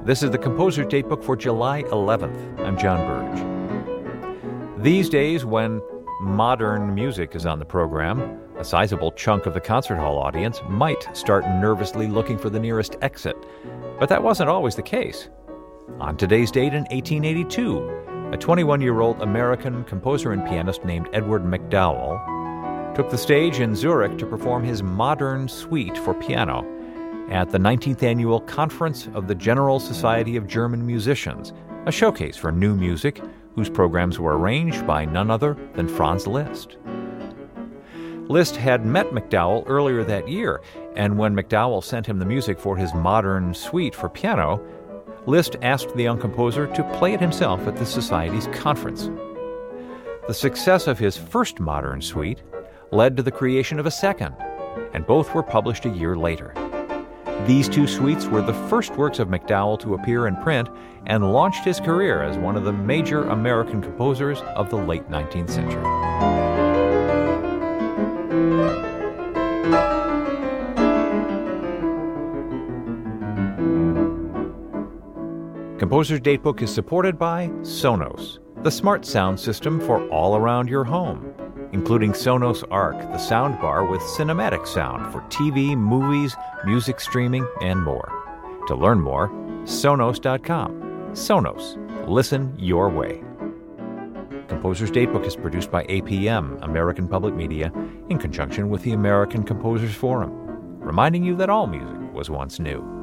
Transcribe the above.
This is the Composer's Datebook for July 11th. I'm John Burge. These days, when modern music is on the program, a sizable chunk of the concert hall audience might start nervously looking for the nearest exit. But that wasn't always the case. On today's date in 1882, a 21-year-old American composer and pianist named Edward MacDowell took the stage in Zurich to perform his Modern Suite for piano at the 19th Annual Conference of the General Society of German Musicians, a showcase for new music whose programs were arranged by none other than Franz Liszt. Liszt had met MacDowell earlier that year, and when MacDowell sent him the music for his Modern Suite for piano, Liszt asked the young composer to play it himself at the Society's conference. The success of his first Modern Suite led to the creation of a second, and both were published a year later. These two suites were the first works of MacDowell to appear in print and launched his career as one of the major American composers of the late 19th century. Composer's Datebook is supported by Sonos, the smart sound system for all around your home, including Sonos Arc, the soundbar with cinematic sound for TV, movies, music streaming, and more. To learn more, Sonos.com. Sonos. Listen your way. Composer's Datebook is produced by APM, American Public Media, in conjunction with the American Composers Forum, reminding you that all music was once new.